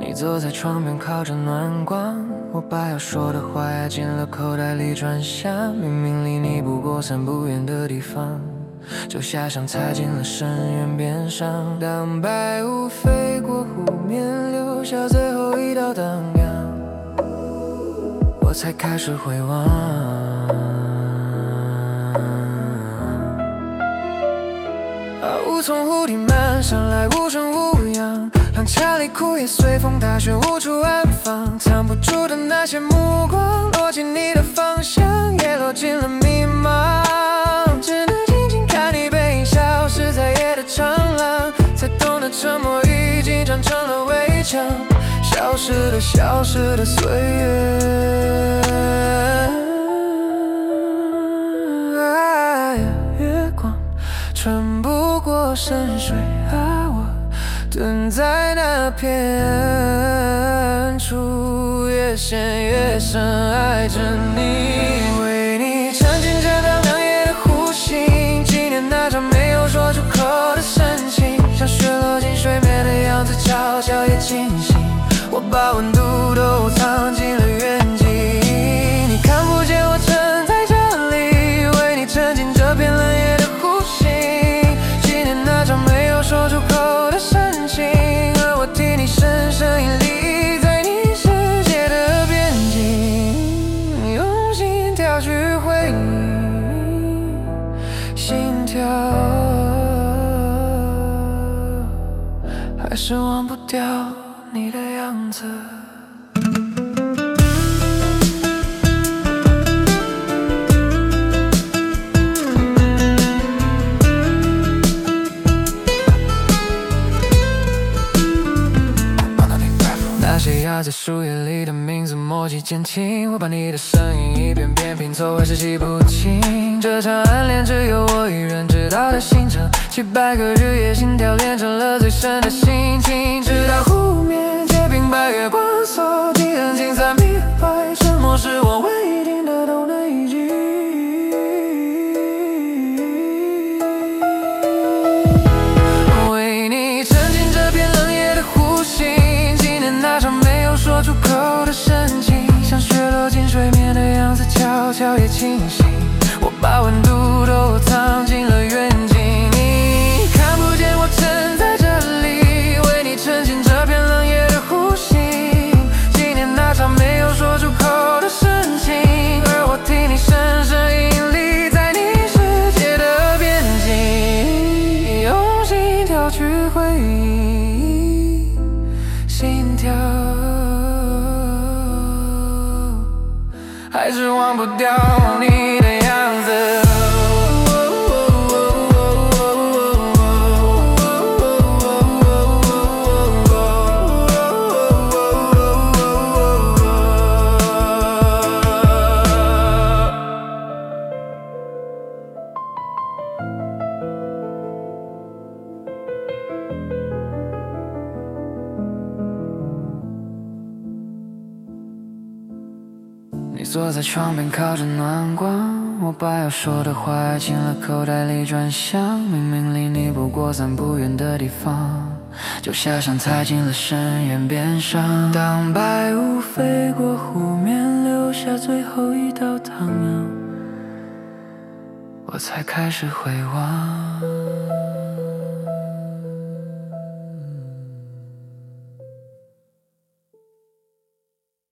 你坐在窗边靠着暖光，我把要说的话压进了口袋里转向。明明离你不过3步远的地方，就下想踩进了深渊边上。当白雾飞过湖面，留下最后一道荡漾，我才开始回望。雾从湖底漫上来，无声无恙，两千里苦也随风大雪无处安放。藏不住的那些目光，落进你的方向，也落进了迷茫。只能静静看你背影消失在夜的长廊，才懂得沉默已经长成了围墙。消失的，消失的岁月。月光穿不过深水啊，我蹲在那片处，越陷越深爱着你，为你沉浸这档两夜的呼吸，纪念那场没有说出口的深情，像雪落进水面的样子，悄悄也清醒。我把温度都藏进了远景，你看不见我站在这里，为你沉浸这片冷夜的呼吸，纪念那场没有说出口的深情，而我替你深深引力，在你世界的边境，用心跳去回忆，心跳还是忘不掉你的样子。那些压在树叶里的名字默契渐轻，我把你的声音一遍遍拼凑，还是记不清这场暗恋只有我一人知道的行程，700个日夜心跳连成了最深的心情，直到湖面结冰，白月光锁定安静在迷怀，沉默是我唯一听得懂的一句。为你沉浸这片冷夜的呼吸，纪念那场没有说出口的深情，像雪落进水面的样子，悄悄也清醒。我把温度都藏进了远景，你看不见我站在这里，为你沉浸这片冷夜的呼吸，纪念那场没有说出口的深情，而我替你深深引力，在你世界的边境，用心跳去回忆，心跳还是忘不掉你的样子。你坐在窗边靠着暖光，我把要说的话压进了口袋里转向。明明离你不过3步远的地方，就下想踩进了深渊边上。当白雾飞过湖面，留下最后一道荡漾，我才开始回望。